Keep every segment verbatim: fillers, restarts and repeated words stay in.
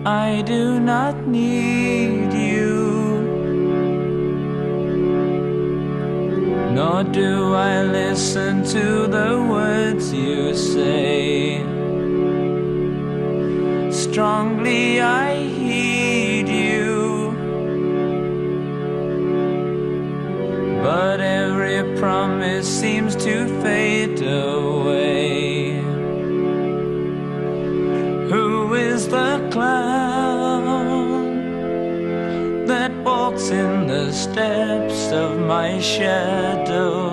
I do not need you, nor do I listen to the words you say. Strongly I heed you, but every promise seems to fade away. Who is the clown that walks in the steps of my shadow?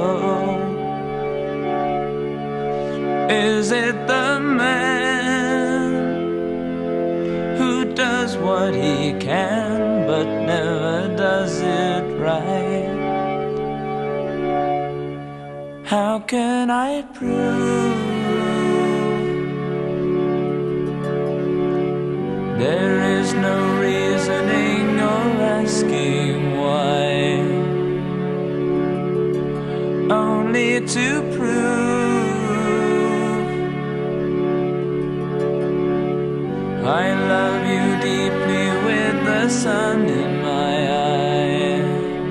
Is it the man who does what he can but never does it right? How can I prove there is no reasoning or asking why? Only to prove I love you deeply with the sun in my eye.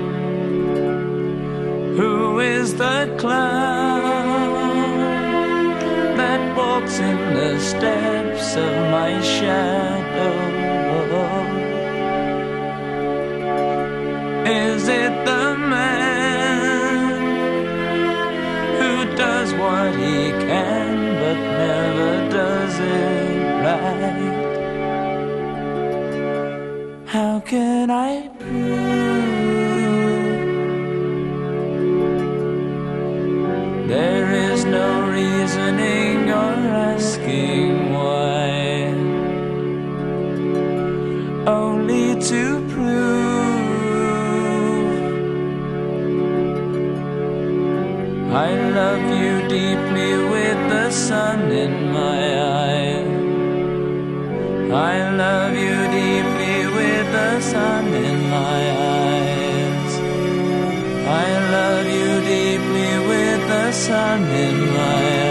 Who is the clown that walks in the steps of my shadow? Is it the man who does what he can but never does it right? How can I prove there is no reasoning or asking why? Only to prove I love you deeply with the sun in my eye. I love you deeply with the sun in my eyes. I love you deeply with the sun in my eyes.